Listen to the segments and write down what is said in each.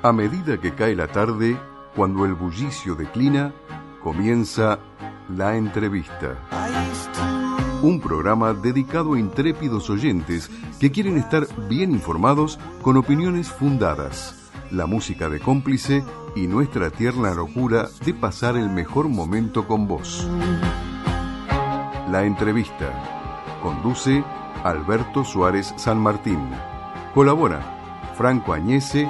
A medida que cae la tarde, cuando el bullicio declina, comienza La Entrevista. Un programa dedicado a intrépidos oyentes que quieren estar bien informados con opiniones fundadas, la música de cómplice y nuestra tierna locura de pasar el mejor momento con vos. La Entrevista. Conduce Alberto Suárez San Martín. Colabora Franco Añese.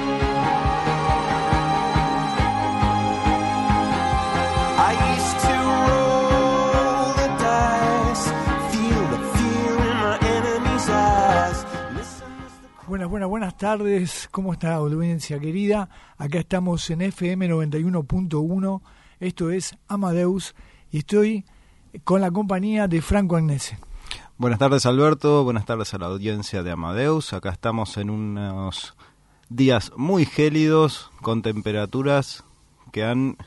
Buenas tardes, ¿cómo está audiencia querida? Acá estamos en FM 91.1, esto es Amadeus y estoy con la compañía de Franco Agnese. Buenas tardes Alberto, buenas tardes a la audiencia de Amadeus. Acá estamos en unos días muy gélidos con temperaturas que han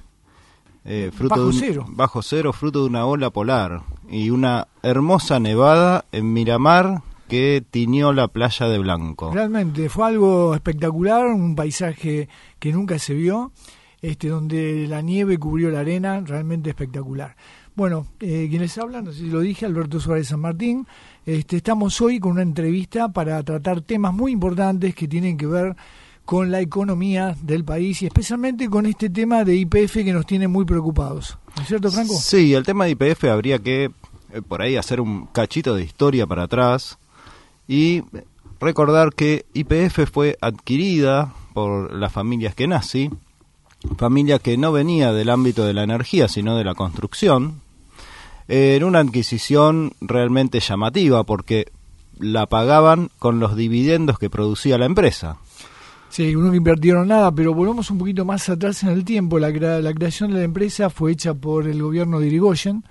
bajo cero, fruto de una ola polar y una hermosa nevada en Miramar que tiñó la playa de blanco. Realmente fue algo espectacular, un paisaje que nunca se vio, donde la nieve cubrió la arena, realmente espectacular. Bueno, quienes hablan, no sé si lo dije, Alberto Suárez San Martín. Estamos hoy con una entrevista para tratar temas muy importantes que tienen que ver con la economía del país y especialmente con este tema de YPF que nos tiene muy preocupados. ¿No es cierto, Franco? Sí, el tema de YPF habría que por ahí hacer un cachito de historia para atrás y recordar que YPF fue adquirida por la familia Eskenazi, familia que no venía del ámbito de la energía, sino de la construcción, en una adquisición realmente llamativa, porque la pagaban con los dividendos que producía la empresa. Sí, no invirtieron nada, pero volvamos un poquito más atrás en el tiempo. La creación de la empresa fue hecha por el gobierno de Irigoyen.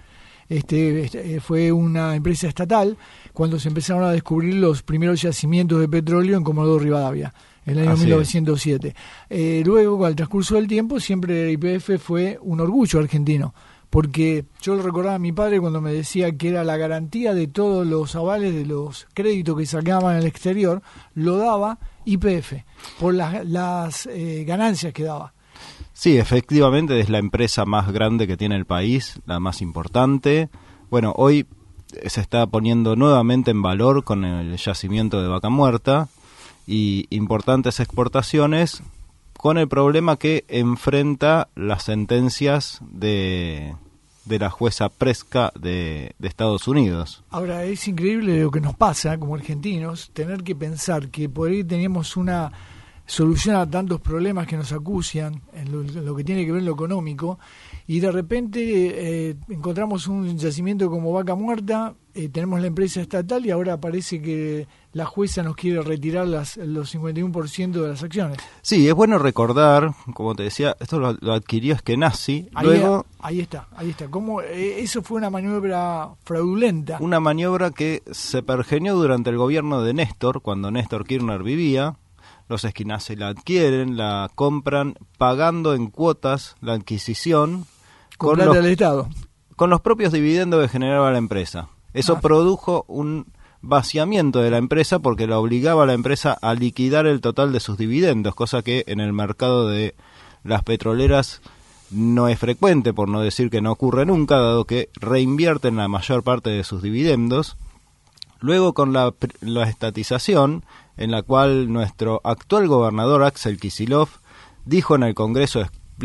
Fue una empresa estatal cuando se empezaron a descubrir los primeros yacimientos de petróleo en Comodoro Rivadavia, en el año 1907. Luego, al transcurso del tiempo, siempre YPF fue un orgullo argentino, porque yo lo recordaba a mi padre cuando me decía que era la garantía de todos los avales de los créditos que sacaban en el exterior, lo daba YPF, por las ganancias que daba. Sí, efectivamente es la empresa más grande que tiene el país, la más importante. Bueno, hoy se está poniendo nuevamente en valor con el yacimiento de Vaca Muerta y importantes exportaciones con el problema que enfrenta las sentencias de la jueza Preska de Estados Unidos. Ahora, es increíble lo que nos pasa como argentinos, tener que pensar que por ahí teníamos una solución a tantos problemas que nos acucian en lo que tiene que ver lo económico, y de repente encontramos un yacimiento como Vaca Muerta, tenemos la empresa estatal y ahora parece que la jueza nos quiere retirar los 51% de las acciones. Sí, es bueno recordar, como te decía, esto lo adquirió Eskenazi. Ahí está. ¿Cómo, eso fue una maniobra fraudulenta? Una maniobra que se pergeñó durante el gobierno de Néstor, cuando Néstor Kirchner vivía. Los Eskenazi la adquieren, la compran, pagando en cuotas la adquisición con plata del Estado, con los propios dividendos que generaba la empresa. Eso produjo un vaciamiento de la empresa porque la obligaba a la empresa a liquidar el total de sus dividendos, cosa que en el mercado de las petroleras no es frecuente, por no decir que no ocurre nunca, dado que reinvierten la mayor parte de sus dividendos. Luego, con la estatización, en la cual nuestro actual gobernador Axel Kicillof dijo en el Congreso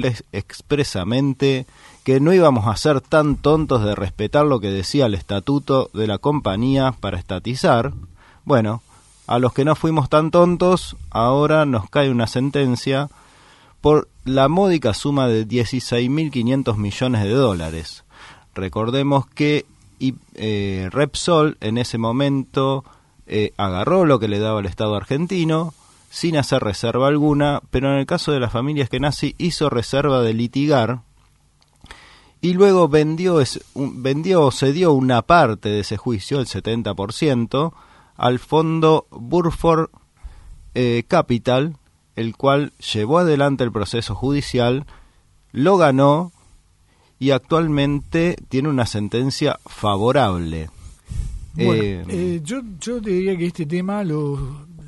expresamente que no íbamos a ser tan tontos de respetar lo que decía el estatuto de la compañía para estatizar. Bueno, a los que no fuimos tan tontos, ahora nos cae una sentencia por la módica suma de 16.500 millones de dólares. Recordemos que Repsol en ese momento agarró lo que le daba el Estado argentino sin hacer reserva alguna, pero en el caso de la familia Eskenazi hizo reserva de litigar y luego cedió una parte de ese juicio, el 70%, al fondo Burford Capital, el cual llevó adelante el proceso judicial, lo ganó y actualmente tiene una sentencia favorable. Bueno, yo te diría que este tema lo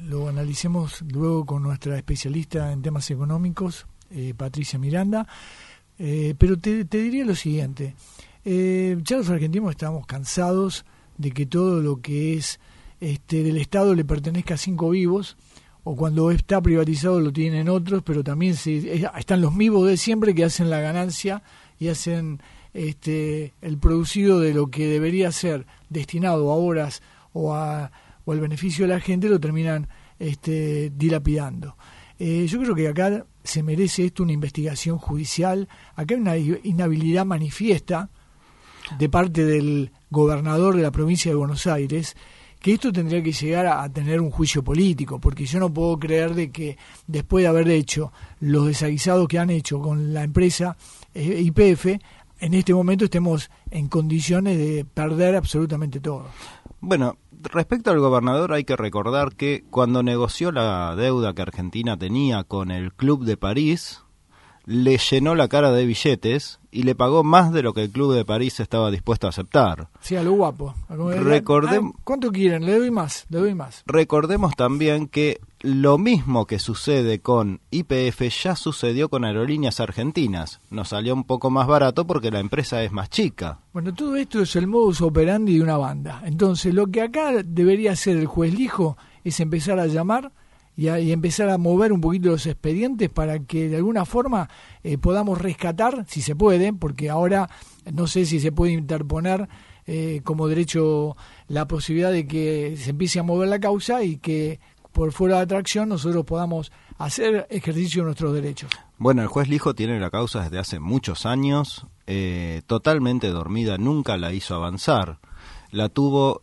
lo analicemos luego con nuestra especialista en temas económicos, Patricia Miranda. Pero te diría lo siguiente, ya los argentinos estamos cansados de que todo lo que es del Estado le pertenezca a 5 vivos, o cuando está privatizado lo tienen otros, pero también están los vivos de siempre que hacen la ganancia y hacen el producido de lo que debería ser destinado a obras o al beneficio de la gente, lo terminan dilapidando. Yo creo que acá se merece esto una investigación judicial. Acá hay una inhabilidad manifiesta de parte del gobernador de la provincia de Buenos Aires, que esto tendría que llegar a tener un juicio político, porque yo no puedo creer de que después de haber hecho los desaguisados que han hecho con la empresa YPF, en este momento estemos en condiciones de perder absolutamente todo. Bueno, respecto al gobernador hay que recordar que cuando negoció la deuda que Argentina tenía con el Club de París, le llenó la cara de billetes y le pagó más de lo que el Club de París estaba dispuesto a aceptar. Sí, a lo guapo. ¿Cuánto quieren? Le doy más. Recordemos también que lo mismo que sucede con YPF ya sucedió con Aerolíneas Argentinas. Nos salió un poco más barato porque la empresa es más chica. Bueno, todo esto es el modus operandi de una banda. Entonces, lo que acá debería hacer el juez Lijo es empezar a llamar y empezar a mover un poquito los expedientes para que de alguna forma podamos rescatar, si se puede, porque ahora no sé si se puede interponer como derecho la posibilidad de que se empiece a mover la causa y que por fuera de atracción nosotros podamos hacer ejercicio de nuestros derechos. Bueno, el juez Lijo tiene la causa desde hace muchos años, totalmente dormida, nunca la hizo avanzar. La tuvo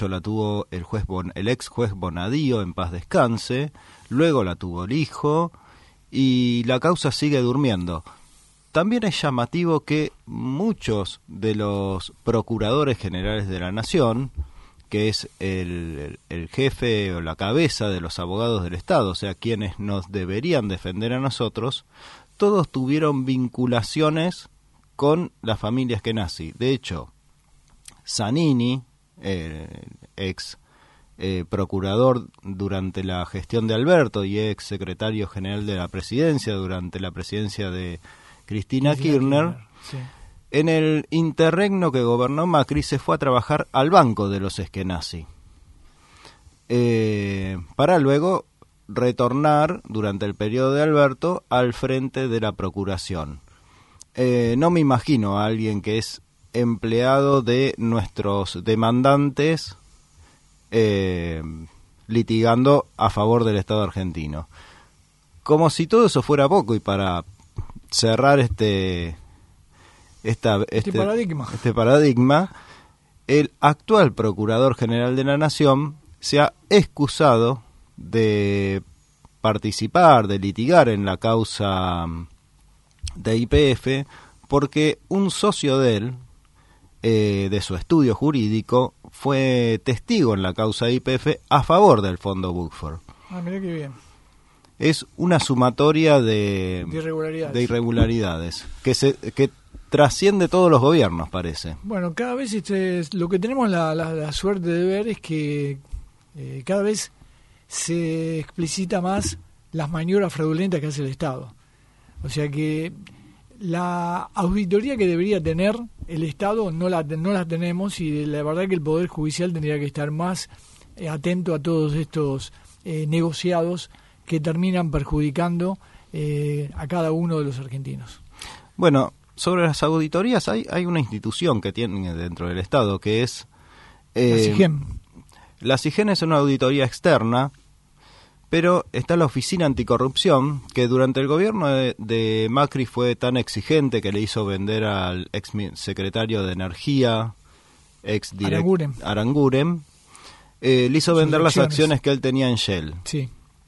el ex juez Bonadío, en paz descanse, luego la tuvo Lijo y la causa sigue durmiendo. También es llamativo que muchos de los procuradores generales de la Nación, que es el jefe o la cabeza de los abogados del Estado, o sea, quienes nos deberían defender a nosotros, todos tuvieron vinculaciones con la familia Schienazzi. De hecho, Zanini, ex procurador durante la gestión de Alberto y ex secretario general de la presidencia durante la presidencia de Cristina Kirchner, sí. En el interregno que gobernó Macri se fue a trabajar al banco de los Schienazzi, para luego retornar durante el periodo de Alberto al frente de la procuración. No me imagino a alguien que es empleado de nuestros demandantes litigando a favor del Estado argentino. Como si todo eso fuera poco, y para cerrar este paradigma, el actual Procurador General de la Nación se ha excusado de participar, de litigar en la causa de YPF, porque un socio de él, de su estudio jurídico, fue testigo en la causa de YPF a favor del fondo Woodford. Ah, mirá qué bien. Es una sumatoria de irregularidades que trasciende todos los gobiernos, parece. Bueno, cada vez lo que tenemos la suerte de ver es que cada vez se explicita más las maniobras fraudulentas que hace el Estado. O sea que la auditoría que debería tener el Estado no la tenemos, y la verdad que el Poder Judicial tendría que estar más atento a todos estos negociados que terminan perjudicando a cada uno de los argentinos. Bueno, sobre las auditorías hay una institución que tiene dentro del Estado que es la SIGEM. La SIGEM es una auditoría externa, pero está la Oficina Anticorrupción, que durante el gobierno de Macri fue tan exigente que le hizo vender al ex secretario de Energía, Aranguren, le hizo vender las acciones que él tenía en Shell. Sí.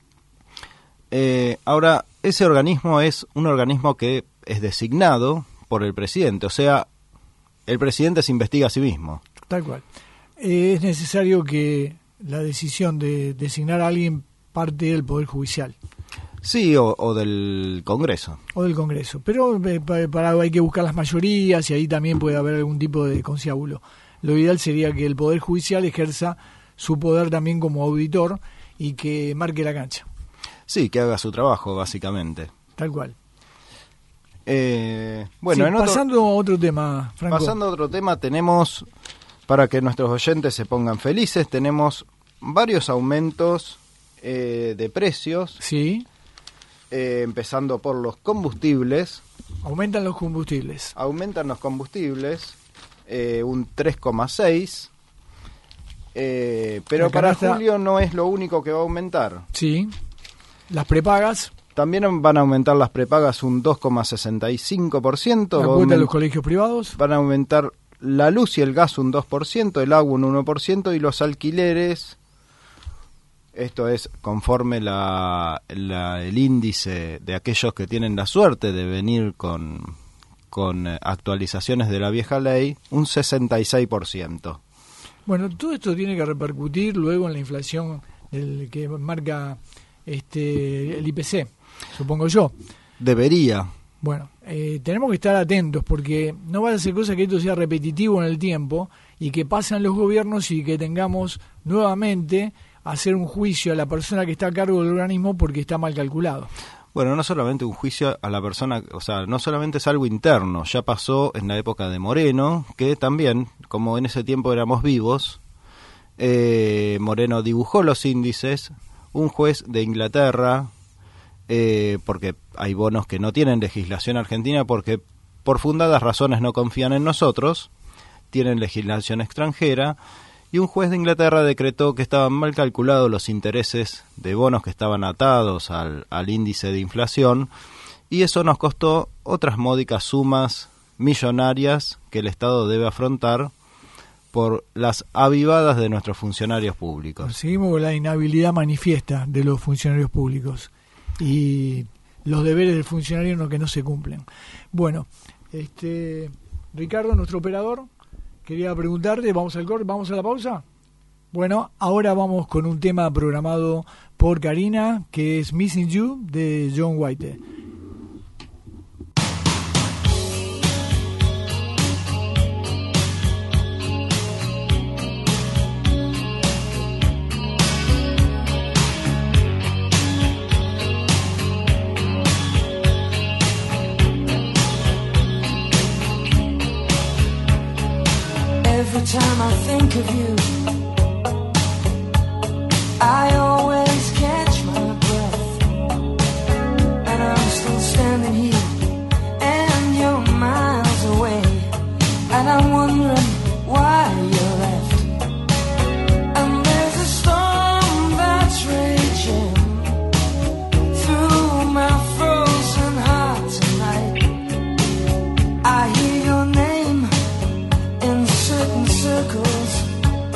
Ahora, ese organismo es un organismo que es designado por el presidente, o sea, el presidente se investiga a sí mismo. Tal cual. Es necesario que la decisión de designar a alguien parte del Poder Judicial. Sí, o del Congreso. O del Congreso, pero hay que buscar las mayorías y ahí también puede haber algún tipo de conciábulo. Lo ideal sería que el Poder Judicial ejerza su poder también como auditor y que marque la cancha. Sí, que haga su trabajo, básicamente. Tal cual. Bueno, sí, pasando a otro tema, Franco. Pasando a otro tema, tenemos, para que nuestros oyentes se pongan felices, tenemos varios aumentos de precios. Sí. Empezando por los combustibles. Aumentan los combustibles. Aumentan los combustibles un 3,6%. Pero para julio no es lo único que va a aumentar. Sí. Las prepagas. También van a aumentar las prepagas un 2,65%. La cuota de los colegios privados. Van a aumentar la luz y el gas un 2%, el agua un 1% y los alquileres, esto es conforme el índice de aquellos que tienen la suerte de venir con actualizaciones de la vieja ley, un 66%. Bueno, todo esto tiene que repercutir luego en la inflación que marca el IPC, supongo yo. Debería. Bueno, tenemos que estar atentos porque no va a ser cosa que esto sea repetitivo en el tiempo y que pasen los gobiernos y que tengamos nuevamente hacer un juicio a la persona que está a cargo del organismo porque está mal calculado. Bueno, no solamente un juicio a la persona, o sea, no solamente es algo interno, ya pasó en la época de Moreno, que también, como en ese tiempo éramos vivos, Moreno dibujó los índices, un juez de Inglaterra, porque hay bonos que no tienen legislación argentina porque por fundadas razones no confían en nosotros, tienen legislación extranjera, y un juez de Inglaterra decretó que estaban mal calculados los intereses de bonos que estaban atados al índice de inflación, y eso nos costó otras módicas sumas millonarias que el Estado debe afrontar por las avivadas de nuestros funcionarios públicos. Seguimos con la inhabilidad manifiesta de los funcionarios públicos y los deberes del funcionario que no se cumplen. Bueno, Ricardo, nuestro operador, quería preguntarte, vamos al corte, vamos a la pausa. Bueno, ahora vamos con un tema programado por Karina, que es Missing You, de John White. Every time I think of you, I always catch my breath, and I'm still standing here, and you're miles away, and I'm wondering why you left. And there's a storm that's raging through my frozen heart tonight. I hear your name in certain circles,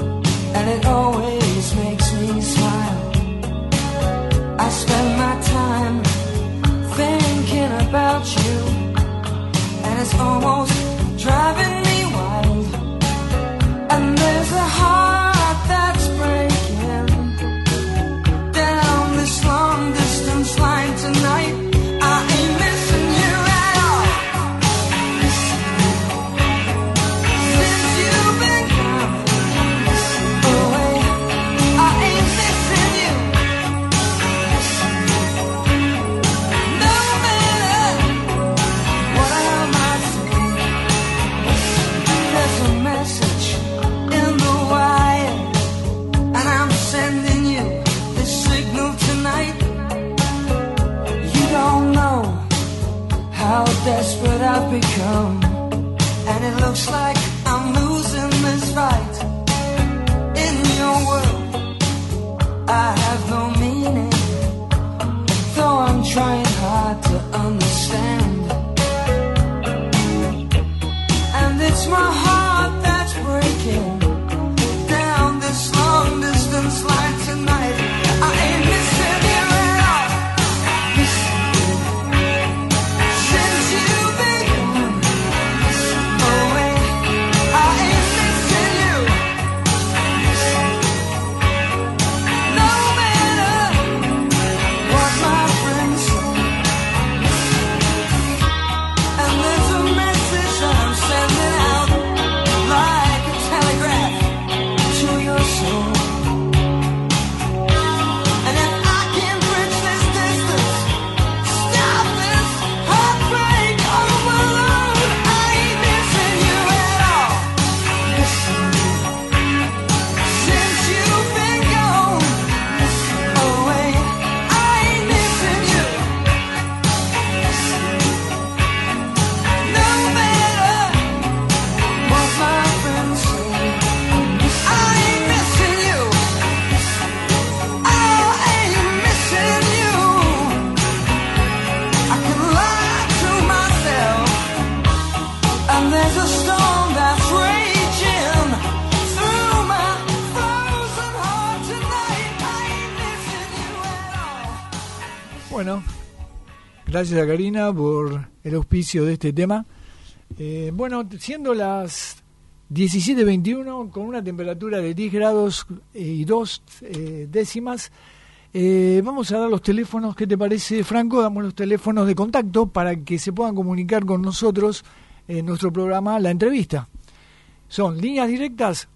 Bueno, gracias a Karina por el auspicio de este tema. Bueno, siendo las 17:21 con una temperatura de 10 grados y 2 décimas, vamos a dar los teléfonos. ¿Qué te parece, Franco? Damos los teléfonos de contacto para que se puedan comunicar con nosotros en nuestro programa La Entrevista. Son líneas directas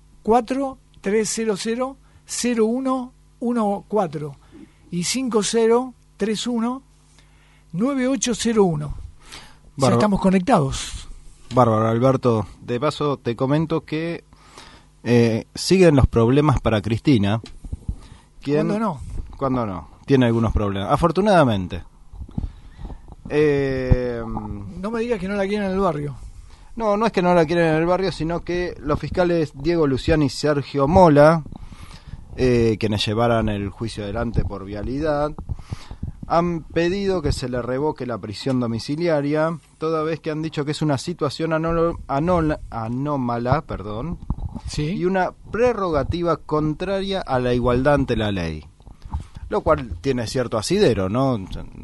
4300-0114 y 5031-9801. Ya estamos conectados. Bárbaro, Alberto. De paso te comento que siguen los problemas para Cristina. ¿Cuándo no? Cuando no, tiene algunos problemas, afortunadamente. No me digas que no la quieren en el barrio. No es que no la quieren en el barrio, sino que los fiscales Diego Luciani y Sergio Mola, quienes llevaran el juicio adelante por vialidad, han pedido que se le revoque la prisión domiciliaria, toda vez que han dicho que es una situación anómala, ¿sí? Y una prerrogativa contraria a la igualdad ante la ley. Lo cual tiene cierto asidero, ¿no?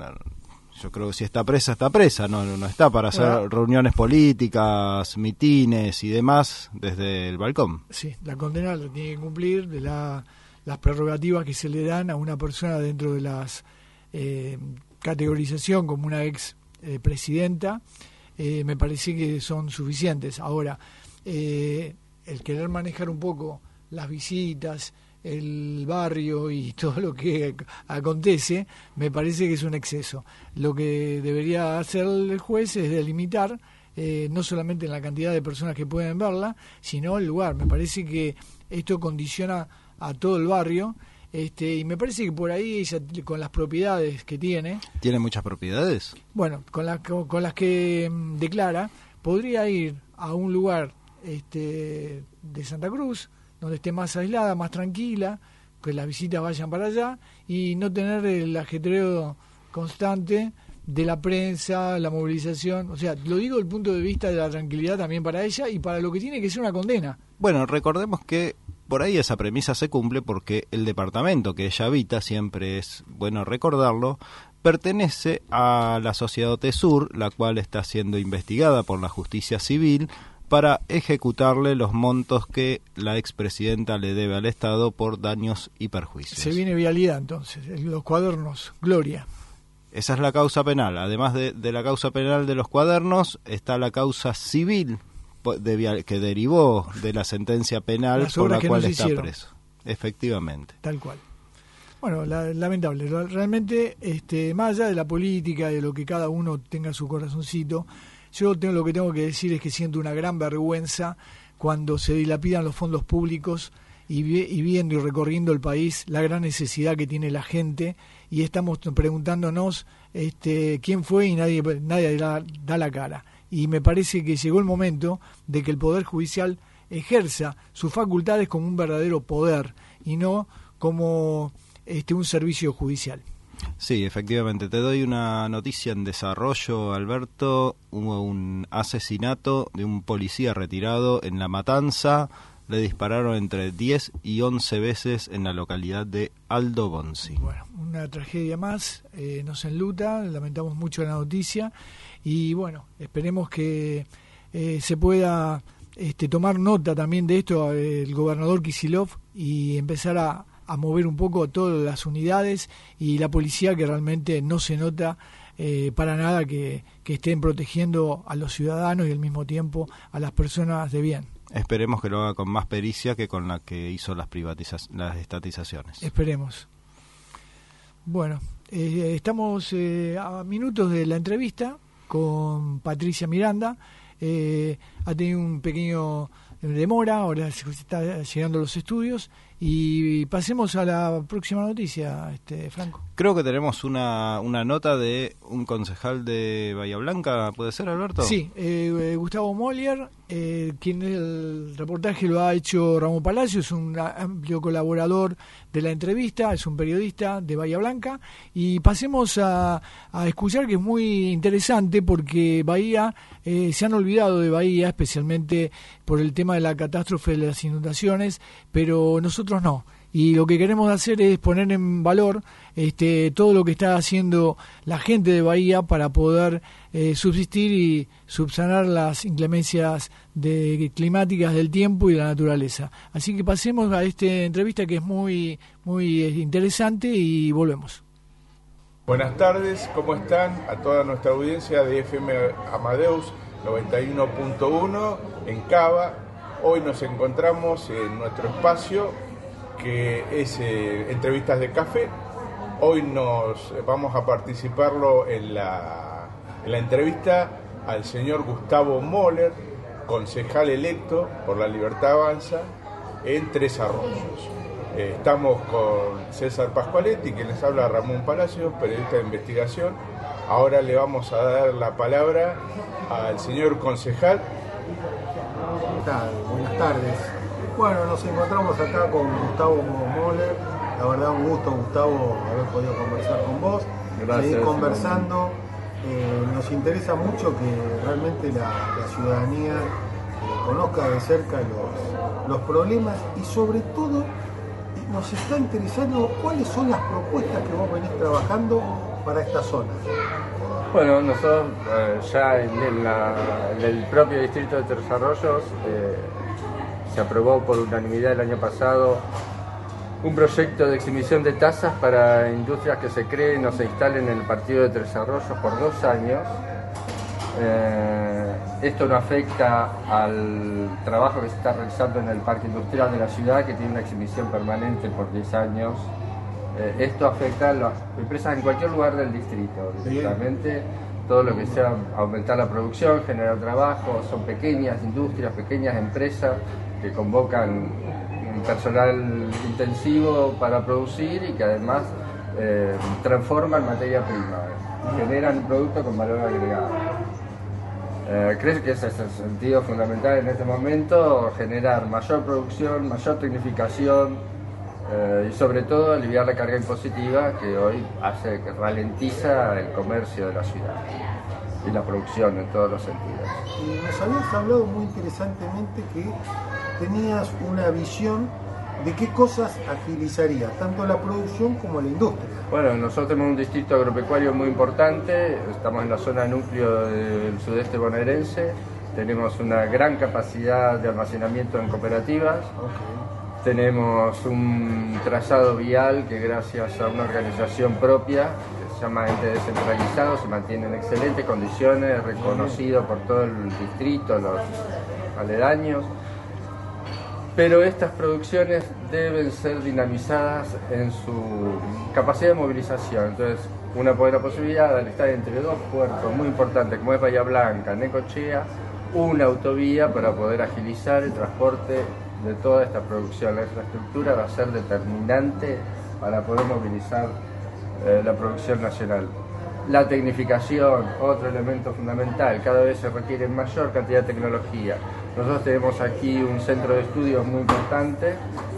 Yo creo que si está presa, no está para hacer reuniones políticas, mitines y demás desde el balcón. Sí, la condena la tiene que cumplir de las prerrogativas que se le dan a una persona dentro de las categorización como una ex presidenta, me parece que son suficientes. Ahora, el querer manejar un poco las visitas, el barrio y todo lo que acontece, me parece que es un exceso. Lo que debería hacer el juez es delimitar no solamente en la cantidad de personas que pueden verla, sino el lugar. Me parece que esto condiciona a todo el barrio, y me parece que por ahí ella, con las propiedades que tiene... ¿Tiene muchas propiedades? Bueno, con las que declara, podría ir a un lugar de Santa Cruz, donde esté más aislada, más tranquila, que las visitas vayan para allá y no tener el ajetreo constante de la prensa, la movilización. O sea, lo digo desde el punto de vista de la tranquilidad también para ella y para lo que tiene que ser una condena. Bueno, recordemos que por ahí esa premisa se cumple porque el departamento que ella habita, siempre es bueno recordarlo, pertenece a la Sociedad Sur, la cual está siendo investigada por la justicia civil para ejecutarle los montos que la expresidenta le debe al Estado por daños y perjuicios. Se viene vialidad entonces, los cuadernos, Gloria. Esa es la causa penal. Además de la causa penal de los cuadernos, está la causa civil que derivó de la sentencia penal por la cual está preso. Efectivamente. Tal cual. Bueno, lamentable. Realmente, más allá de la política, de lo que cada uno tenga su corazoncito, lo que tengo que decir es que siento una gran vergüenza cuando se dilapidan los fondos públicos y viendo y recorriendo el país la gran necesidad que tiene la gente y estamos preguntándonos quién fue y nadie da la cara. Y me parece que llegó el momento de que el Poder Judicial ejerza sus facultades como un verdadero poder y no como un servicio judicial. Sí, efectivamente. Te doy una noticia en desarrollo, Alberto. Hubo un asesinato de un policía retirado en La Matanza. Le dispararon entre 10 y 11 veces en la localidad de Aldo Bonzi. Bueno, una tragedia más, nos enluta, lamentamos mucho la noticia y bueno, esperemos que se pueda tomar nota también de esto el gobernador Kicillof y empezar a mover un poco todas las unidades y la policía, que realmente no se nota para nada que estén protegiendo a los ciudadanos y al mismo tiempo a las personas de bien. Esperemos que lo haga con más pericia que con la que hizo las estatizaciones. Esperemos. Bueno, estamos a minutos de la entrevista con Patricia Miranda. Ha tenido un pequeño demora, ahora se está llegando a los estudios y pasemos a la próxima noticia, Franco. Creo que tenemos una nota de un concejal de Bahía Blanca, ¿puede ser, Alberto? Sí, Gustavo Molier, quien el reportaje lo ha hecho Ramón Palacio, es un amplio colaborador de la entrevista, es un periodista de Bahía Blanca y pasemos a escuchar, que es muy interesante porque Bahía, se han olvidado de Bahía, especialmente por el tema de la catástrofe de las inundaciones, pero nosotros no. y lo que queremos hacer es poner en valor todo lo que está haciendo la gente de Bahía para poder subsistir y subsanar las inclemencias climáticas del tiempo y de la naturaleza. Así que pasemos a esta entrevista que es muy, muy interesante y volvemos. Buenas tardes, ¿cómo están? A toda nuestra audiencia de FM Amadeus 91.1 en Cava. Hoy nos encontramos en nuestro espacio que es Entrevistas de Café. Hoy nos vamos a participarlo en la entrevista al señor Gustavo Moller, concejal electo por La Libertad Avanza en Tres Arroyos. Estamos con César Pascualetti, quien les habla, Ramón Palacios, periodista de investigación. Ahora le vamos a dar la palabra al señor concejal. ¿Qué tal? Buenas tardes. Bueno, nos encontramos acá con Gustavo Moller. La verdad, un gusto, Gustavo, haber podido conversar con vos. Gracias. Seguir conversando. Nos interesa mucho que realmente la ciudadanía conozca de cerca los problemas y sobre todo nos está interesando cuáles son las propuestas que vos venís trabajando para esta zona. Bueno, nosotros ya en el propio distrito de Tres Arroyos se aprobó por unanimidad el año pasado un proyecto de exhibición de tasas para industrias que se creen o se instalen en el partido de Tres Arroyos por 2 años. Esto no afecta al trabajo que se está realizando en el parque industrial de la ciudad, que tiene una exhibición permanente por 10 años. Esto afecta a las empresas en cualquier lugar del distrito, directamente. Todo lo que sea aumentar la producción, generar trabajo, son pequeñas industrias, pequeñas empresas que convocan un personal intensivo para producir y que además transforman materia prima y generan un producto con valor agregado. Creo que ese es el sentido fundamental en este momento, generar mayor producción, mayor tecnificación y sobre todo aliviar la carga impositiva que hoy hace que ralentiza el comercio de la ciudad y la producción en todos los sentidos. Y nos habías hablado muy interesantemente que tenías una visión de qué cosas agilizaría tanto la producción como la industria. Bueno, nosotros tenemos un distrito agropecuario muy importante, estamos en la zona núcleo del sudeste bonaerense, tenemos una gran capacidad de almacenamiento en cooperativas. Tenemos un trazado vial que gracias a una organización propia, que se llama Ente Descentralizado, se mantiene en excelentes condiciones, reconocido por todo el distrito, los aledaños. Pero estas producciones deben ser dinamizadas en su capacidad de movilización. Entonces, una buena posibilidad de estar entre 2 puertos muy importantes, como es Bahía Blanca, Necochea, una autovía para poder agilizar el transporte de toda esta producción. La infraestructura va a ser determinante para poder movilizar la producción nacional. La tecnificación, otro elemento fundamental, cada vez se requiere mayor cantidad de tecnología. Nosotros tenemos aquí un centro de estudios muy importante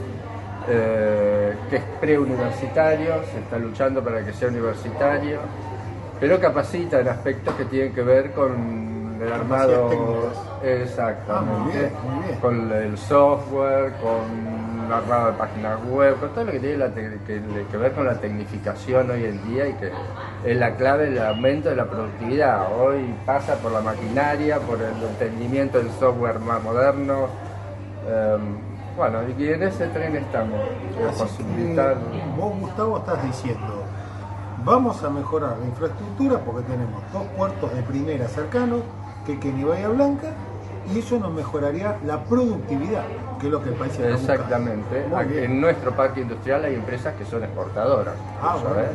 que es preuniversitario, se está luchando para que sea universitario, pero capacita en aspectos que tienen que ver con el armado, exactamente, muy bien. Con el software, con el armado de páginas web, con todo lo que tiene que ver con la tecnificación hoy en día y que es la clave del aumento de la productividad. Hoy pasa por la maquinaria, por el entendimiento del software más moderno. Bueno, y en ese tren estamos, posibilitar. Vos, Gustavo, estás diciendo, vamos a mejorar la infraestructura porque tenemos 2 puertos de primera cercanos, Quequén y Bahía Blanca, y eso nos mejoraría la productividad, que es lo que el país está buscando. Exactamente. Aquí en nuestro parque industrial hay empresas que son exportadoras. Bueno.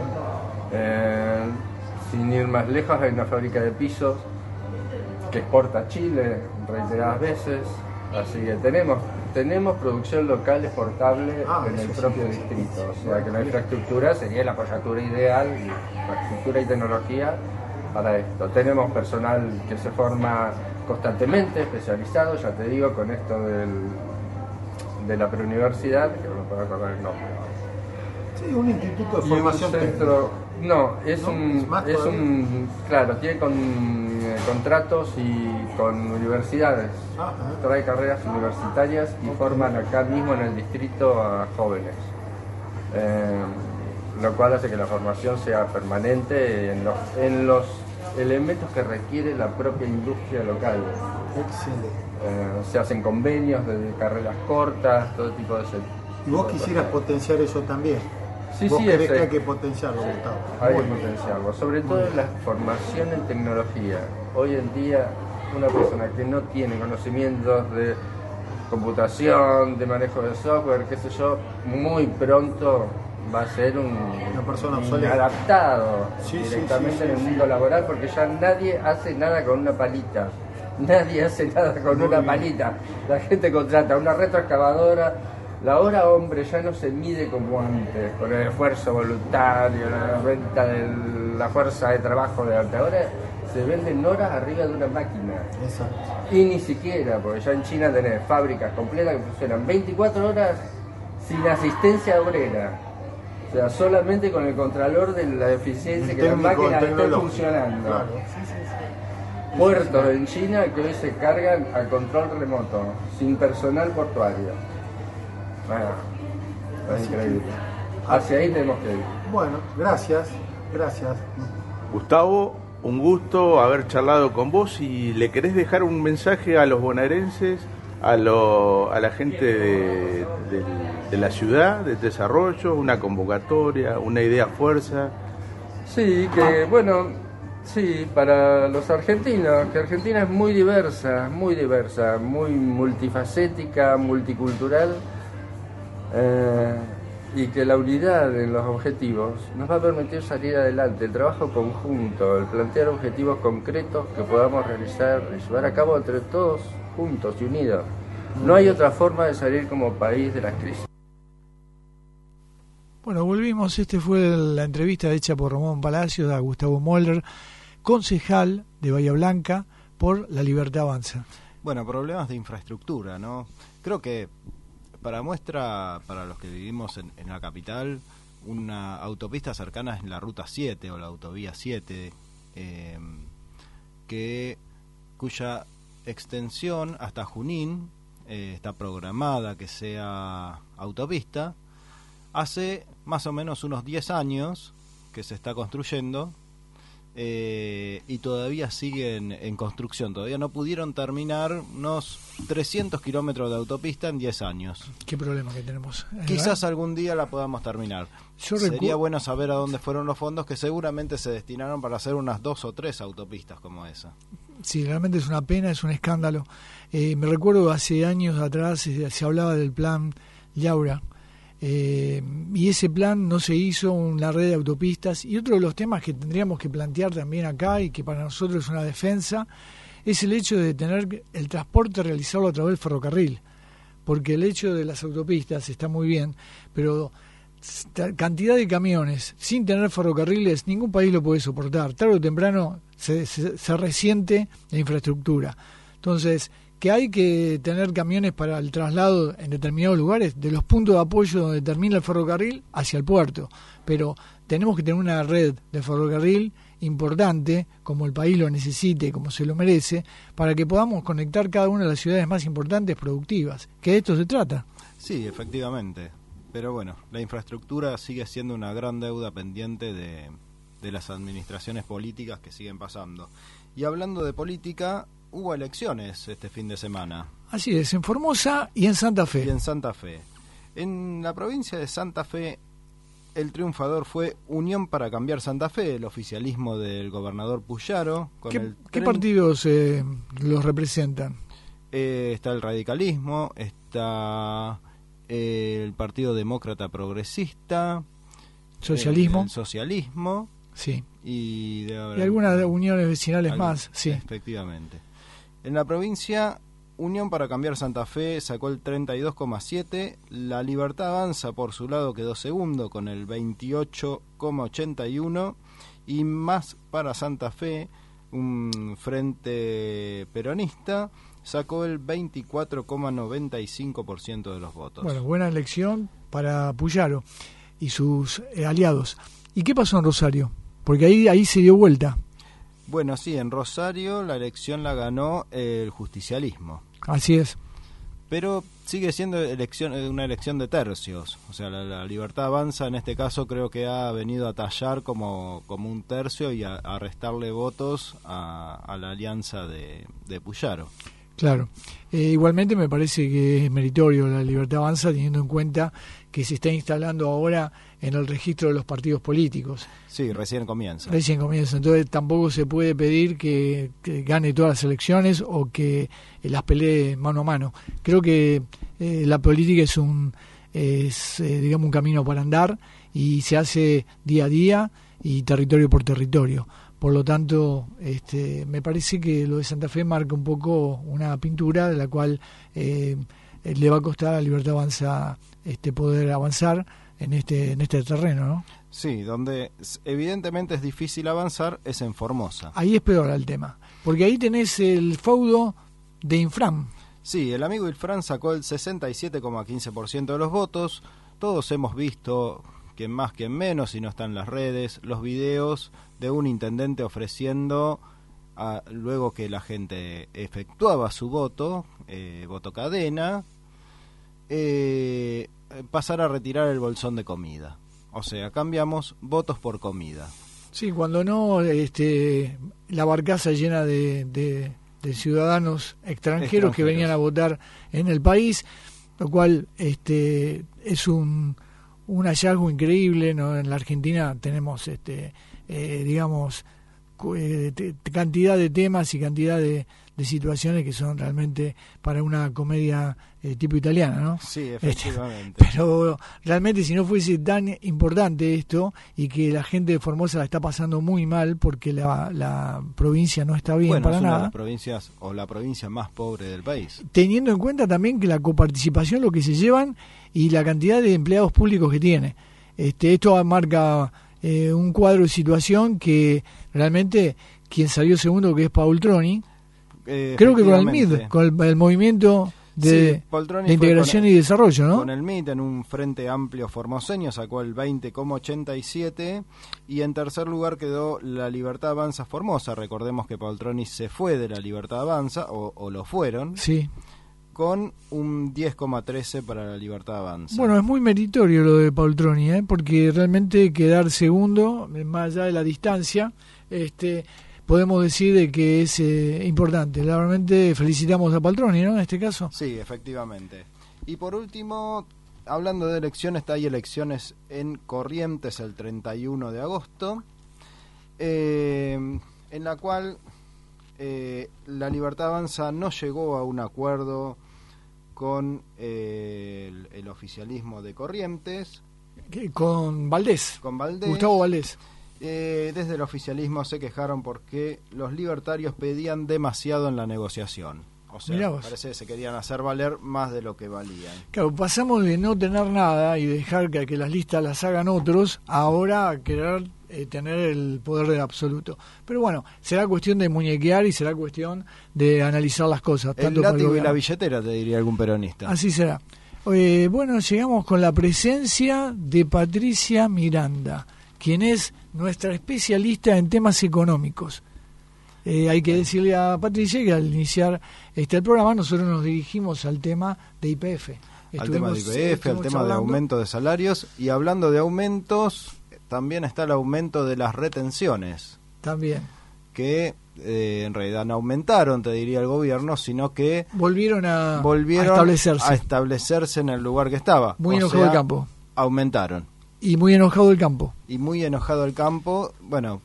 Sin ir más lejos, hay una fábrica de pisos que exporta a Chile reiteradas veces. Así que tenemos producción local exportable en el propio distrito. O sea que la infraestructura sería la apoyatura ideal, infraestructura y tecnología para esto. Tenemos personal que se forma constantemente, especializado, ya te digo, con esto de la preuniversidad, que no me puedo acordar el nombre. Sí, un instituto de formación técnica. Claro, tiene contratos y con universidades. Trae carreras universitarias y forman acá mismo en el distrito a jóvenes. lo cual hace que la formación sea permanente en los elementos que requiere la propia industria local. Excelente. Se hacen convenios de carreras cortas, todo tipo de... ¿Y vos quisieras potenciar eso también? Sí, ¿Vos sí, querés que hay que potenciarlo, Gustavo? Hay que potenciarlo, sobre todo en la formación en tecnología. Hoy en día, una persona que no tiene conocimientos de computación, de manejo de software, qué sé yo, muy pronto va a ser una persona obsoleta, adaptado directamente en el mundo laboral, porque ya nadie hace nada con una palita. Nadie hace nada con una palita. La gente contrata una retroexcavadora. La hora hombre ya no se mide como antes, con el esfuerzo voluntario, la venta de la fuerza de trabajo de arte. Ahora se venden horas arriba de una máquina. Exacto. Y ni siquiera, porque ya en China tenés fábricas completas que funcionan 24 horas sin asistencia obrera. O sea, solamente con el contralor de la eficiencia, que las máquinas estén funcionando. Claro. Sí. Puertos en China que hoy se cargan a control remoto, sin personal portuario. Bueno, es increíble. Hacia ahí tenemos que ir. Bueno, gracias. Gustavo, un gusto haber charlado con vos. Y le querés dejar un mensaje a los bonaerenses, a la gente de la ciudad, del desarrollo, una convocatoria, una idea fuerza. Sí, que bueno, sí, para los argentinos, que Argentina es muy diversa, muy multifacética, multicultural, y que la unidad en los objetivos nos va a permitir salir adelante. El trabajo conjunto, el plantear objetivos concretos que podamos realizar y llevar a cabo entre todos juntos y unidos. No hay otra forma de salir como país de las crisis. Bueno, volvimos. Fue la entrevista hecha por Ramón Palacios a Gustavo Moller, concejal de Bahía Blanca por La Libertad Avanza. Bueno, problemas de infraestructura, ¿no? Creo que para muestra, para los que vivimos en la capital, una autopista cercana es la Ruta 7 o la Autovía 7, cuya extensión hasta Junín está programada que sea autopista. Hace más o menos unos 10 años que se está construyendo y todavía siguen en construcción. Todavía no pudieron terminar unos 300 kilómetros de autopista en 10 años. ¿Qué problema que tenemos? Quizás algún día la podamos terminar. Sería bueno saber a dónde fueron los fondos que seguramente se destinaron para hacer unas 2 o 3 autopistas como esa. Sí, realmente es una pena, es un escándalo. Me recuerdo hace años atrás se hablaba del plan Llaura. Y ese plan no se hizo, una red de autopistas. Y otro de los temas que tendríamos que plantear también acá, y que para nosotros es una defensa, es el hecho de tener el transporte, realizarlo a través del ferrocarril. Porque el hecho de las autopistas está muy bien, pero cantidad de camiones sin tener ferrocarriles, ningún país lo puede soportar. Tarde o temprano se resiente la infraestructura. Entonces, que hay que tener camiones para el traslado en determinados lugares, de los puntos de apoyo donde termina el ferrocarril hacia el puerto. Pero tenemos que tener una red de ferrocarril importante, como el país lo necesite, como se lo merece, para que podamos conectar cada una de las ciudades más importantes, productivas, que de esto se trata. Sí, efectivamente. Pero bueno, la infraestructura sigue siendo una gran deuda pendiente de las administraciones políticas que siguen pasando. Y hablando de política, hubo elecciones este fin de semana. Así es, en Formosa y en Santa Fe. En la provincia de Santa Fe, el triunfador fue Unión para Cambiar Santa Fe, el oficialismo del gobernador Puyaro. ¿Qué partidos los representan? Está el radicalismo, está el Partido Demócrata Progresista, socialismo. El socialismo. Sí. Y algunas uniones vecinales más, sí. Efectivamente. En la provincia, Unión para Cambiar Santa Fe sacó el 32,7%, La Libertad Avanza por su lado quedó segundo con el 28,81%, y Más para Santa Fe, un frente peronista, sacó el 24,95% de los votos. Bueno, buena elección para Puyaro y sus aliados. ¿Y qué pasó en Rosario? Porque ahí se dio vuelta. Bueno, sí, en Rosario la elección la ganó el justicialismo. Así es. pero sigue siendo una elección de tercios. O sea, la Libertad Avanza en este caso creo que ha venido a tallar como un tercio y a restarle votos a la alianza de Puyaro. Claro. Igualmente me parece que es meritorio la Libertad Avanza, teniendo en cuenta que se está instalando ahora en el registro de los partidos políticos. Sí, recién comienza. Entonces tampoco se puede pedir que gane todas las elecciones o que las pelee mano a mano. Creo que la política es digamos un camino para andar y se hace día a día y territorio por territorio. Por lo tanto, me parece que lo de Santa Fe marca un poco una pintura de la cual le va a costar a Libertad Avanza poder avanzar en este terreno, ¿no? Sí, donde evidentemente es difícil avanzar es en Formosa. Ahí es peor el tema, porque ahí tenés el feudo de Infram. Sí, el amigo Infram sacó el 67,15% de los votos. Todos hemos visto, quien más, quien menos, si no está en las redes, los videos de un intendente ofreciendo, luego que la gente efectuaba su voto cadena, pasar a retirar el bolsón de comida. O sea, cambiamos votos por comida. Sí, cuando no, la barcaza llena de ciudadanos extranjeros que venían a votar en el país, lo cual es un hallazgo increíble, ¿no? En la Argentina tenemos digamos cantidad de temas y cantidad de situaciones que son realmente para una comedia tipo italiana, ¿no? Sí, efectivamente. Pero realmente si no fuese tan importante esto y que la gente de Formosa la está pasando muy mal porque la provincia no está bien para es una nada. de las provincias o la provincia más pobre del país. Teniendo en cuenta también que la coparticipación, lo que se llevan y la cantidad de empleados públicos que tiene. Esto marca un cuadro de situación que realmente quien salió segundo, que es Paul Troni, creo que con el MID, con el movimiento de integración y desarrollo, ¿no? Con el MID en un frente amplio formoseño sacó el 20,87 y en tercer lugar quedó la Libertad Avanza Formosa. Recordemos que Paul Troni se fue de la Libertad Avanza, o lo fueron. Sí. Con un 10,13 para la Libertad Avanza. Bueno, es muy meritorio lo de Paul Troni, porque realmente quedar segundo, más allá de la distancia, podemos decir de que es importante. Realmente felicitamos a Paul Troni, ¿no? En este caso. Sí, efectivamente. Y por último, hablando de elecciones, hay elecciones en Corrientes el 31 de agosto, en la cual la Libertad Avanza no llegó a un acuerdo con el oficialismo de Corrientes. Con Valdés. Gustavo Valdés. Desde el oficialismo se quejaron porque los libertarios pedían demasiado en la negociación. O sea, parece que se querían hacer valer más de lo que valían. Claro, pasamos de no tener nada y dejar que las listas las hagan otros, ahora a querer tener el poder absoluto. Pero bueno, será cuestión de muñequear y será cuestión de analizar las cosas. El látigo y la billetera, te diría algún peronista. Así será. Bueno, llegamos con la presencia de Patricia Miranda, quien es nuestra especialista en temas económicos. Hay que decirle a Patricia que al iniciar el programa nosotros nos dirigimos al tema de YPF. Al tema de YPF, al tema de aumento de salarios, y hablando de aumentos, también está el aumento de las retenciones. También. Que en realidad no aumentaron, te diría el gobierno, sino que volvieron a establecerse en el lugar que estaba. Muy enojado el campo. Aumentaron. Y muy enojado el campo. Bueno,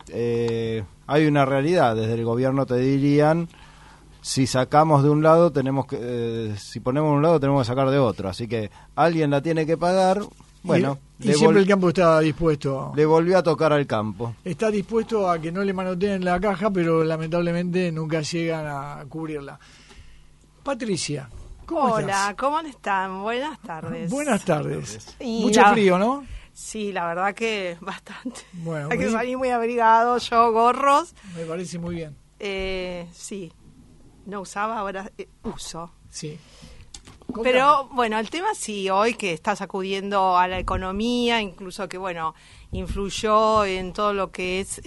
hay una realidad. Desde el gobierno te dirían, si sacamos de un lado, si ponemos de un lado, tenemos que sacar de otro. Así que alguien la tiene que pagar. Bueno, y siempre el campo está dispuesto. Le volvió a tocar al campo. Está dispuesto a que no le manoteen la caja, pero lamentablemente nunca llegan a cubrirla. Patricia, ¿cómo estás? Hola, ¿cómo están? Buenas tardes. Buenas tardes. Mucho frío, ¿no? Sí, la verdad que bastante. Bueno, hay que salir muy abrigado, yo gorros. Me parece muy bien. Sí, no usaba, ahora uso. Sí. Pero bueno, el tema sí, hoy que está sacudiendo a la economía, incluso que bueno, influyó en todo lo que es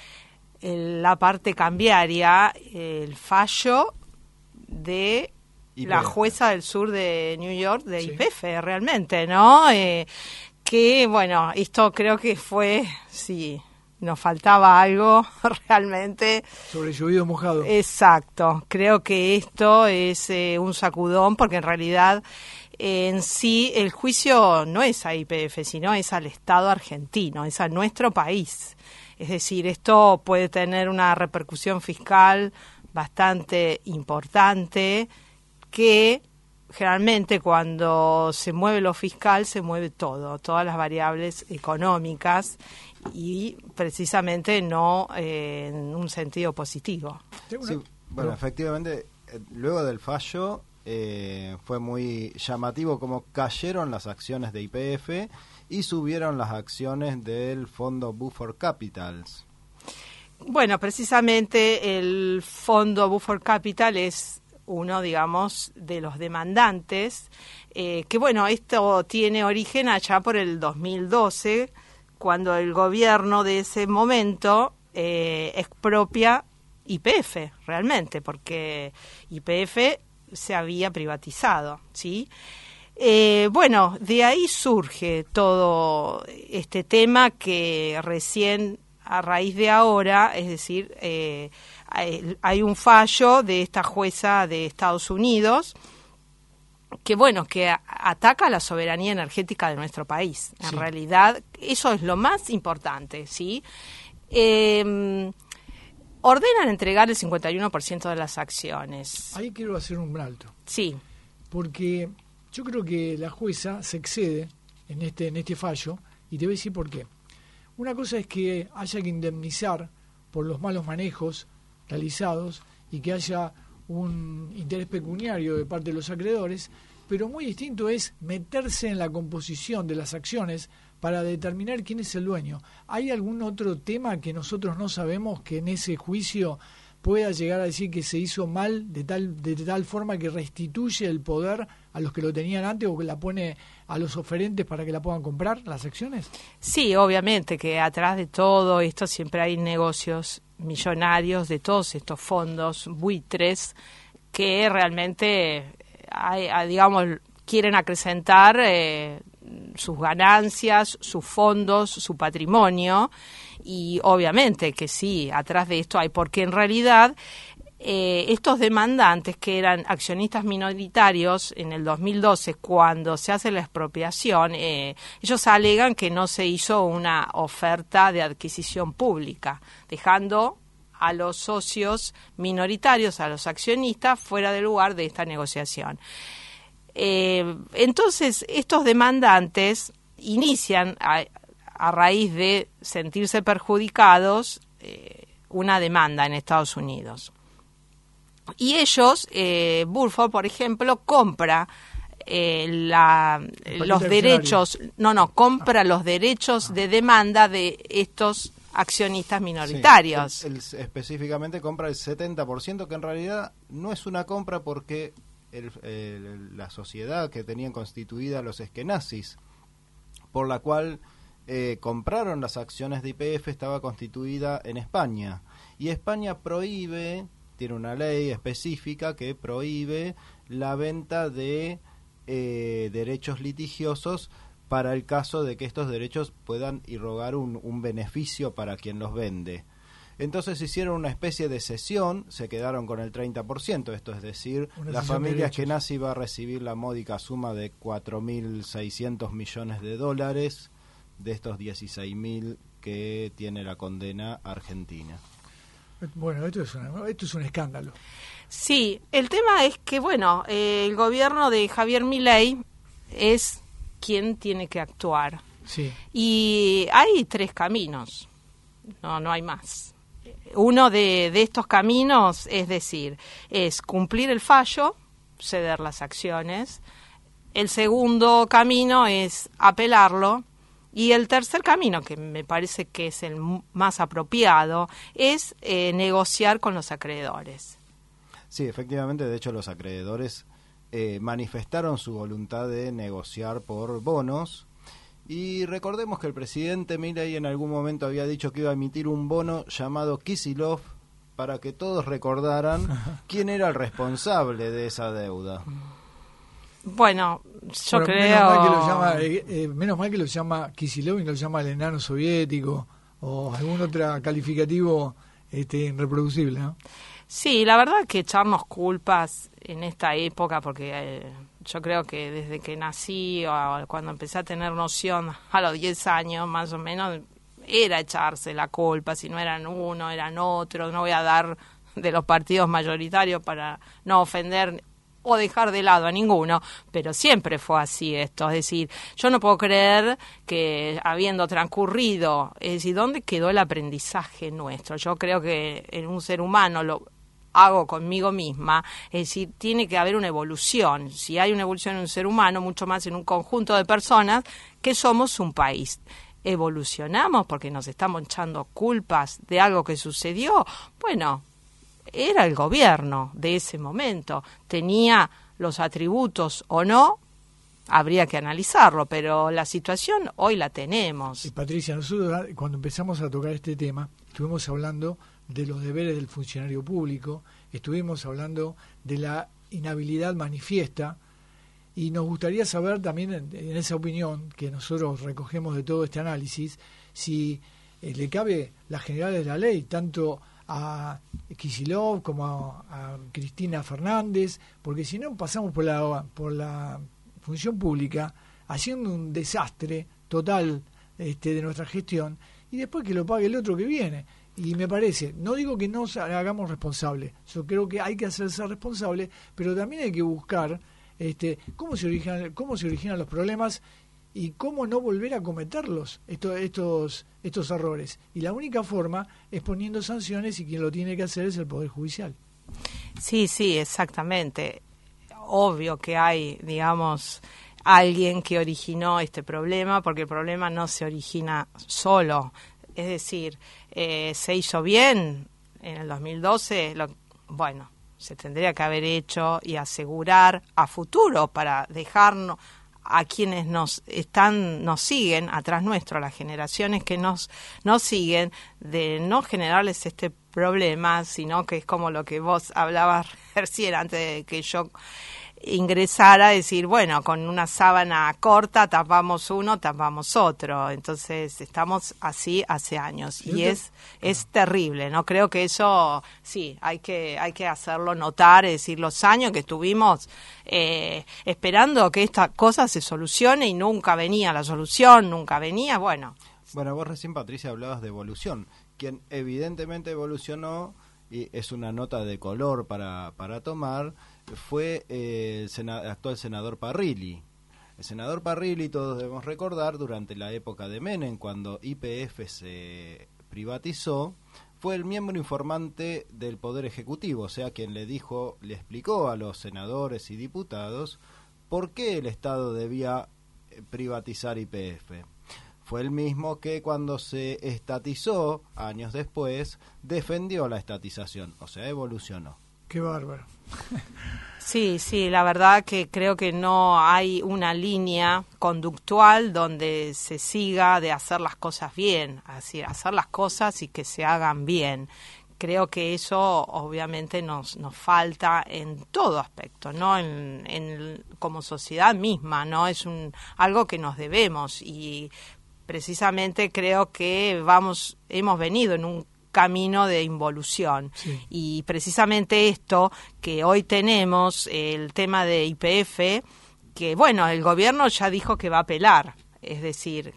la parte cambiaria, el fallo de la jueza del sur de New York de YPF, realmente, ¿no? Que, bueno, esto creo que fue, sí, nos faltaba algo realmente. Sobre llovido mojado. Exacto, creo que esto es un sacudón, porque en realidad en sí el juicio no es a YPF, sino es al Estado argentino, es a nuestro país. Es decir, esto puede tener una repercusión fiscal bastante importante, que generalmente cuando se mueve lo fiscal se mueve todo, todas las variables económicas, y precisamente no en un sentido positivo. Sí, bueno, efectivamente, luego del fallo fue muy llamativo cómo cayeron las acciones de YPF y subieron las acciones del fondo Buford Capitals. Bueno, precisamente el fondo Buford Capital es uno, digamos, de los demandantes, que bueno, esto tiene origen allá por el 2012, cuando el gobierno de ese momento expropia YPF, realmente, porque YPF se había privatizado, ¿sí? Bueno, de ahí surge todo este tema que recién, a raíz de ahora, es decir, hay un fallo de esta jueza de Estados Unidos que, bueno, que ataca la soberanía energética de nuestro país. En realidad, eso es lo más importante, ¿sí? Ordenan entregar el 51% de las acciones. Ahí quiero hacer un alto. Sí. Porque yo creo que la jueza se excede en este fallo, y te voy a decir por qué. Una cosa es que haya que indemnizar por los malos manejos realizados y que haya un interés pecuniario de parte de los acreedores, pero muy distinto es meterse en la composición de las acciones para determinar quién es el dueño. ¿Hay algún otro tema que nosotros no sabemos que en ese juicio pueda llegar a decir que se hizo mal de tal forma que restituye el poder a los que lo tenían antes, o que la pone a los oferentes para que la puedan comprar, las acciones? Sí, obviamente que atrás de todo esto siempre hay negocios millonarios de todos estos fondos buitres que realmente, digamos, quieren acrecentar sus ganancias, sus fondos, su patrimonio, y obviamente que sí, atrás de esto hay, porque en realidad estos demandantes, que eran accionistas minoritarios en el 2012, cuando se hace la expropiación, ellos alegan que no se hizo una oferta de adquisición pública, dejando a los socios minoritarios, a los accionistas, fuera del lugar de esta negociación. Entonces, estos demandantes inician, a raíz de sentirse perjudicados, una demanda en Estados Unidos. Y ellos, Burford, por ejemplo, compra los derechos, compra los derechos de demanda de estos accionistas minoritarios. Sí, él específicamente compra el 70%, que en realidad no es una compra, porque la sociedad que tenían constituida los esquenazis, por la cual compraron las acciones de YPF, estaba constituida en España, y España tiene una ley específica que prohíbe la venta de derechos litigiosos para el caso de que estos derechos puedan irrogar un beneficio para quien los vende. Entonces hicieron una especie de cesión, se quedaron con el 30%, esto es decir, la familia Eskenazi va a recibir la módica suma de $4.600 millones de estos 16.000 que tiene la condena argentina. Bueno, esto es un escándalo. Sí, el tema es que, bueno, el gobierno de Javier Milei es quien tiene que actuar. Sí. Y hay tres caminos, no hay más. Uno de estos caminos, es cumplir el fallo, ceder las acciones. El segundo camino es apelarlo. Y el tercer camino, que me parece que es el más apropiado, es negociar con los acreedores. Sí, efectivamente, de hecho los acreedores manifestaron su voluntad de negociar por bonos, y recordemos que el presidente Milei en algún momento había dicho que iba a emitir un bono llamado Kicillof para que todos recordaran quién era el responsable de esa deuda. Bueno, yo creo... Menos mal que lo llama Kicillof y no lo llama el enano soviético o algún otro calificativo irreproducible, ¿no? Sí, la verdad que echarnos culpas en esta época, porque yo creo que desde que nací o cuando empecé a tener noción a los 10 años más o menos, era echarse la culpa, si no eran uno, eran otros. No voy a dar de los partidos mayoritarios para no ofender o dejar de lado a ninguno, pero siempre fue así esto. Es decir, yo no puedo creer que habiendo transcurrido, es decir, ¿dónde quedó el aprendizaje nuestro? Yo creo que en un ser humano lo hago conmigo misma, es decir, tiene que haber una evolución. Si hay una evolución en un ser humano, mucho más en un conjunto de personas que somos un país. ¿Evolucionamos porque nos estamos echando culpas de algo que sucedió? Bueno, era el gobierno de ese momento. ¿Tenía los atributos o no? Habría que analizarlo, pero la situación hoy la tenemos. Patricia, nosotros cuando empezamos a tocar este tema, estuvimos hablando de los deberes del funcionario público, estuvimos hablando de la inhabilidad manifiesta, y nos gustaría saber también, en esa opinión que nosotros recogemos de todo este análisis, si le cabe las generales de la ley, tanto a Kicillof como a Cristina Fernández, porque si no pasamos por la función pública haciendo un desastre total de nuestra gestión, y después que lo pague el otro que viene. Y me parece, no digo que no hagamos responsables, yo creo que hay que hacerse responsable, pero también hay que buscar cómo se originan los problemas y cómo no volver a cometerlos, estos errores. Y la única forma es poniendo sanciones, y quien lo tiene que hacer es el Poder Judicial. Sí, exactamente. Obvio que hay, digamos, alguien que originó este problema, porque el problema no se origina solo. Es decir, se hizo bien en el 2012, bueno, se tendría que haber hecho y asegurar a futuro para dejarnos a quienes nos siguen atrás nuestro, las generaciones que nos siguen, de no generarles este problema, sino que es como lo que vos hablabas recién antes de que yo ingresara, a decir, bueno, con una sábana corta tapamos uno, tapamos otro. Entonces estamos así hace años y es terrible, ¿no? Creo que eso sí hay que hacerlo notar, es decir, los años que estuvimos esperando que esta cosa se solucione y nunca venía la solución, nunca venía. Bueno, vos recién, Patricia, hablabas de evolución. Quien evidentemente evolucionó, y es una nota de color para tomar, fue el actual senador Parrilli. El senador Parrilli, todos debemos recordar, durante la época de Menem, cuando YPF se privatizó, fue el miembro informante del Poder Ejecutivo, o sea, quien le explicó a los senadores y diputados por qué el Estado debía privatizar YPF. Fue el mismo que cuando se estatizó, años después, defendió la estatización, o sea, evolucionó. Qué bárbaro. Sí, la verdad que creo que no hay una línea conductual donde se siga de hacer las cosas bien, así, hacer las cosas y que se hagan bien. Creo que eso obviamente nos falta en todo aspecto, ¿no? Como sociedad misma, ¿no? Es algo que nos debemos, y precisamente creo que hemos venido en un camino de involución. Sí. Y precisamente esto que hoy tenemos, el tema de YPF, que bueno, el gobierno ya dijo que va a apelar. Es decir,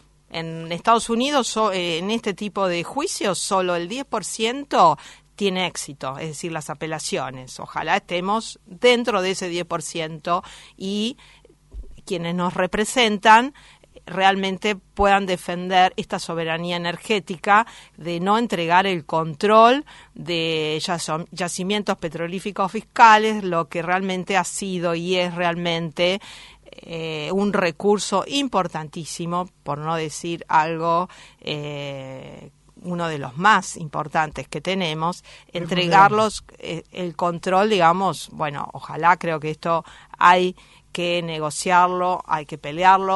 en Estados Unidos en este tipo de juicios solo el 10% tiene éxito, es decir, las apelaciones. Ojalá estemos dentro de ese 10% y quienes nos representan realmente puedan defender esta soberanía energética, de no entregar el control de yacimientos petrolíferos fiscales, lo que realmente ha sido y es realmente un recurso importantísimo, por no decir algo, uno de los más importantes que tenemos, entregarlos el control, digamos, bueno, ojalá, creo que esto hay que negociarlo, hay que pelearlo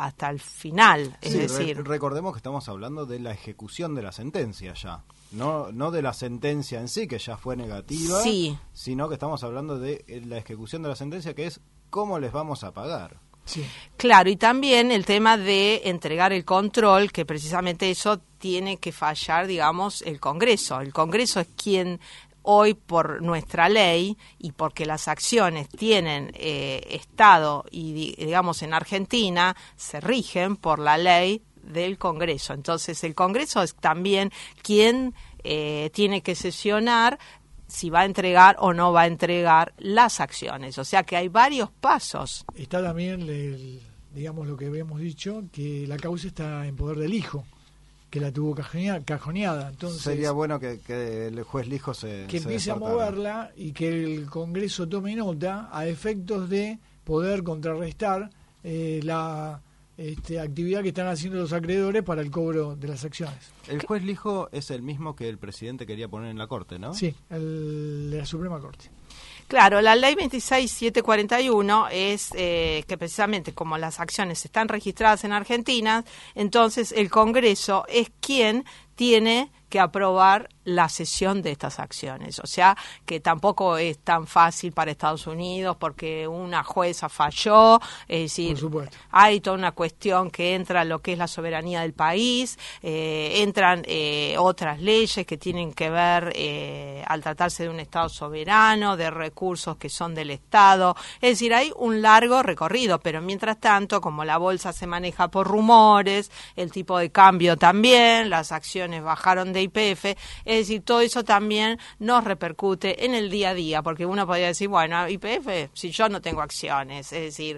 hasta el final, es Sí, decir... recordemos que estamos hablando de la ejecución de la sentencia ya, no de la sentencia en sí, que ya fue negativa, sí, sino que estamos hablando de la ejecución de la sentencia, que es cómo les vamos a pagar. Sí. Claro, y también el tema de entregar el control, que precisamente eso tiene que fallar, digamos, el Congreso. El Congreso es quien hoy, por nuestra ley y porque las acciones tienen Estado y, digamos, en Argentina se rigen por la ley del Congreso. Entonces, el Congreso es también quien tiene que sesionar si va a entregar o no va a entregar las acciones. O sea que hay varios pasos. Está también, digamos, lo que habíamos dicho, que la causa está en poder del hijo, que la tuvo cajoneada. Entonces, sería bueno que el juez Lijo se empiece a despertara. moverla y que el Congreso tome nota a efectos de poder contrarrestar la actividad que están haciendo los acreedores para el cobro de las acciones. El juez Lijo es el mismo que el presidente quería poner en la Corte, ¿no? Sí, de la Suprema Corte. Claro, la ley 26741 es que precisamente como las acciones están registradas en Argentina, entonces el Congreso es quien tiene que aprobar la cesión de estas acciones. O sea, que tampoco es tan fácil para Estados Unidos porque una jueza falló, es decir, por supuesto, hay toda una cuestión que entra lo que es la soberanía del país, entran otras leyes que tienen que ver al tratarse de un Estado soberano, de recursos que son del Estado, es decir, hay un largo recorrido, pero mientras tanto, como la bolsa se maneja por rumores, el tipo de cambio también, las acciones bajaron de YPF, es decir, todo eso también nos repercute en el día a día, porque uno podría decir, bueno, YPF, si yo no tengo acciones, es decir,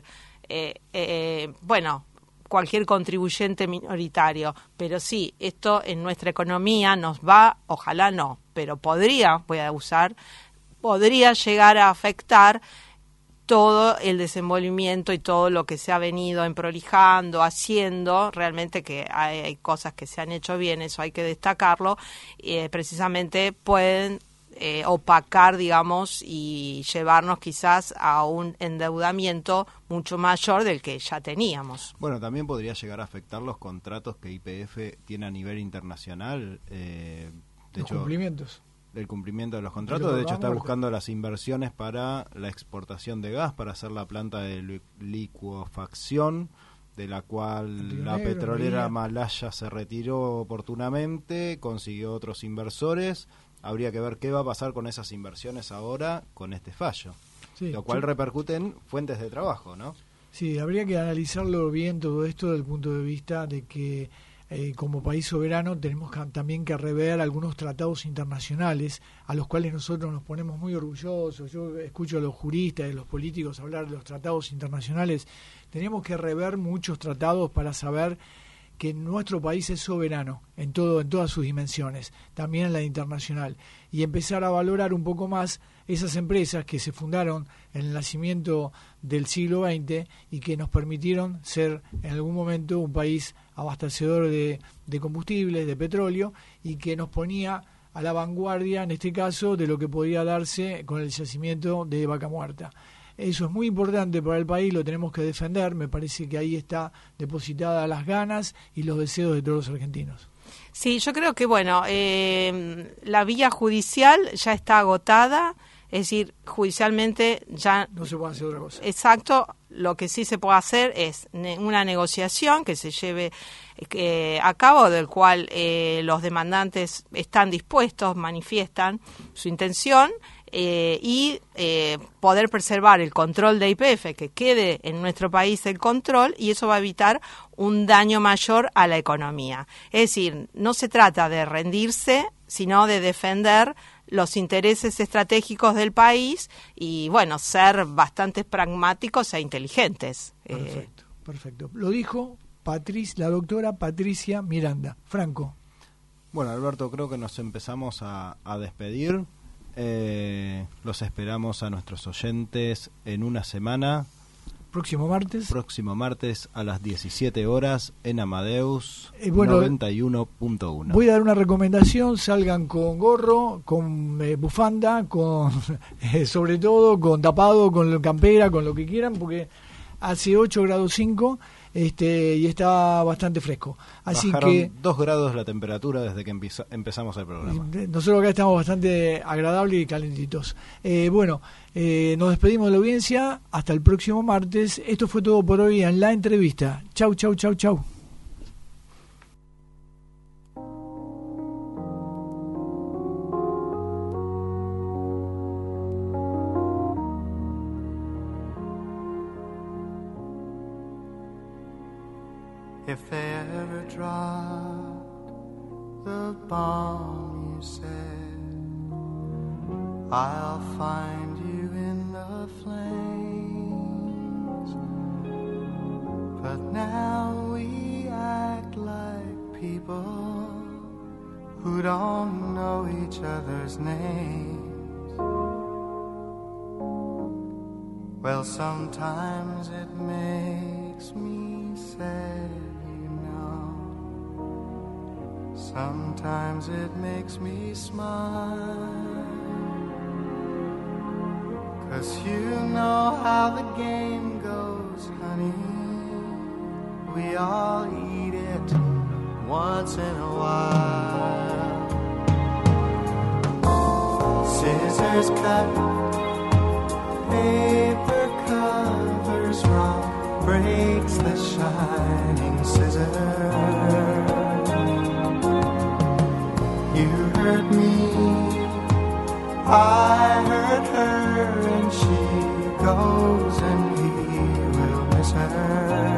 bueno, cualquier contribuyente minoritario, pero sí, esto en nuestra economía nos va, ojalá no, pero podría llegar a afectar todo el desenvolvimiento y todo lo que se ha venido emprolijando, haciendo, realmente que hay cosas que se han hecho bien, eso hay que destacarlo, precisamente pueden opacar, digamos, y llevarnos quizás a un endeudamiento mucho mayor del que ya teníamos. Bueno, también podría llegar a afectar los contratos que YPF tiene a nivel internacional, los cumplimientos. El cumplimiento de los contratos, de hecho está buscando las inversiones para la exportación de gas, para hacer la planta de licuefacción, de la cual la petrolera malaya se retiró oportunamente, consiguió otros inversores. Habría que ver qué va a pasar con esas inversiones ahora con este fallo, sí, lo cual repercute en fuentes de trabajo, ¿no? Sí, habría que analizarlo bien todo esto desde el punto de vista de que como país soberano tenemos también que rever algunos tratados internacionales a los cuales nosotros nos ponemos muy orgullosos. Yo escucho a los juristas y a los políticos hablar de los tratados internacionales. Tenemos que rever muchos tratados para saber que nuestro país es soberano en todas sus dimensiones, también en la internacional, y empezar a valorar un poco más esas empresas que se fundaron en el nacimiento del siglo XX y que nos permitieron ser en algún momento un país abastecedor de combustibles, de petróleo, y que nos ponía a la vanguardia, en este caso, de lo que podía darse con el yacimiento de Vaca Muerta. Eso es muy importante para el país, lo tenemos que defender. Me parece que ahí está depositada las ganas y los deseos de todos los argentinos. Sí, yo creo que, bueno, la vía judicial ya está agotada, es decir, judicialmente ya... No se puede hacer otra cosa. Exacto, lo que sí se puede hacer es una negociación que se lleve a cabo, del cual los demandantes están dispuestos, manifiestan su intención, y poder preservar el control de YPF, que quede en nuestro país el control, y eso va a evitar un daño mayor a la economía. Es decir, no se trata de rendirse, sino de defender los intereses estratégicos del país y, bueno, ser bastante pragmáticos e inteligentes. Perfecto. Lo dijo la doctora Patricia Miranda. Franco. Bueno, Alberto, creo que nos empezamos a despedir. Los esperamos a nuestros oyentes en una semana. Próximo martes a las 17 horas en Amadeus 91.1. Voy a dar una recomendación: salgan con gorro, con bufanda, con sobre todo con tapado, con campera, con lo que quieran, porque hace 8 grados 5 y está bastante fresco. Así Bajaron que 2 grados la temperatura desde que empezamos el programa. nosotros acá estamos bastante agradables y calentitos. Nos despedimos de la audiencia, hasta el próximo martes. Esto fue todo por hoy en La Entrevista. Chau, chau, chau, chau. If they ever dropped the bomb, you said, I'll find you in the flames. But now we act like people who don't know each other's names. Well, sometimes it makes me sad. Sometimes it makes me smile, 'cause you know how the game goes, honey. We all eat it once in a while. Scissors cut, paper covers rock, breaks the shining scissors. You hurt me, I hurt her, and she goes and he will miss her.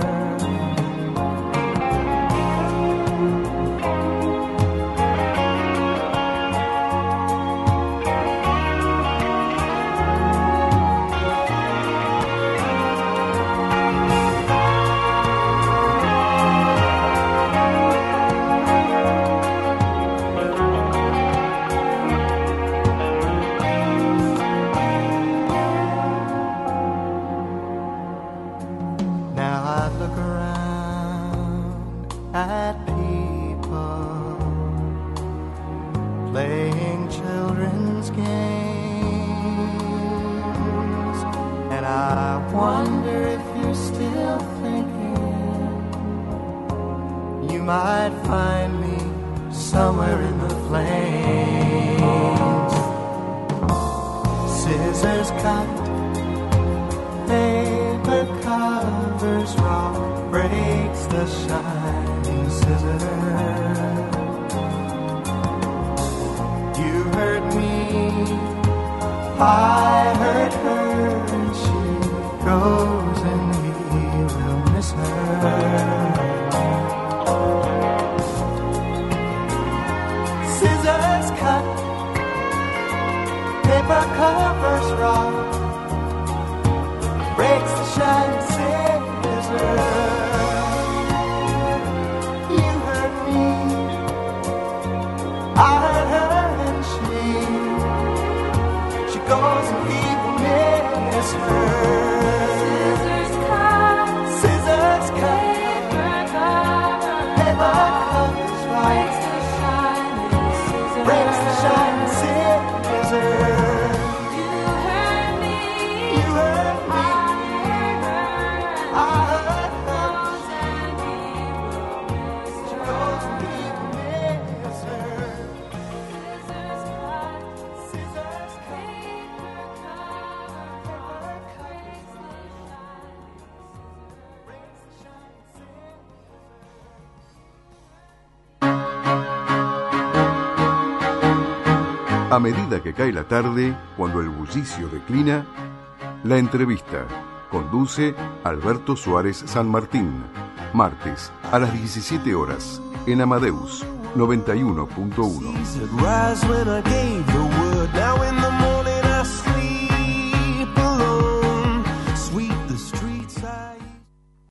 Might find me somewhere in the flames. Scissors cut, paper covers rock, breaks the shining scissors. You hurt me, I hurt her, and she goes and he will miss her. Paper covers rock, breaks the shining scissors. You hurt me, I hurt her, and she goes and he will miss her. Scissors cut, paper covers rock, breaks the shining scissors. A medida que cae la tarde, cuando el bullicio declina, La Entrevista. Conduce Alberto Suárez San Martín. Martes a las 17 horas en Amadeus 91.1.